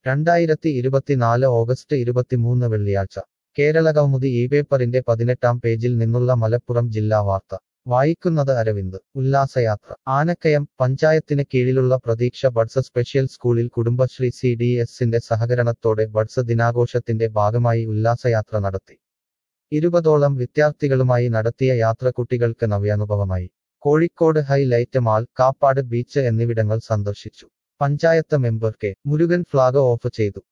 2024 August 23 വെള്ളിയാഴ്ച കേരളകൗമുദി ഈ പേപ്പറിന്റെ 18-ാം പേജിൽ നിന്നുള്ള മലപ്പുറം ജില്ലാ വാർത്ത വായിക്കുന്നത് അരവിന്ദ്. ഉല്ലാസയാത്ര ആനക്കയം പഞ്ചായത്തിന് കീഴിലുള്ള പ്രതീക്ഷ ബഡ്സ് സ്പെഷ്യൽ സ്കൂളിൽ കുടുംബശ്രീ CDSന്റെ സഹകരണത്തോടെ ബഡ്സ് ദിനാഘോഷത്തിന്റെ ഭാഗമായി ഉല്ലാസയാത്ര നടത്തി. 20ഓളം വിദ്യാർത്ഥികളുമായി നടത്തിയ യാത്ര കുട്ടികൾക്ക് നവ്യാനുഭവമായി. Kozhikode highlight mall, Kappad beach എന്നിവിടങ്ങൾ സന്ദർശിച്ചു. Panchayat member K. Murugan flag off ചെയ്തു.